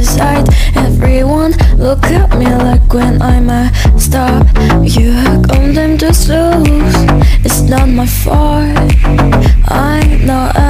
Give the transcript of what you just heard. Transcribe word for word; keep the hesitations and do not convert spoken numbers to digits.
inside. Everyone look at me like when I messed up. You condemned to lose, it's not my fault. I know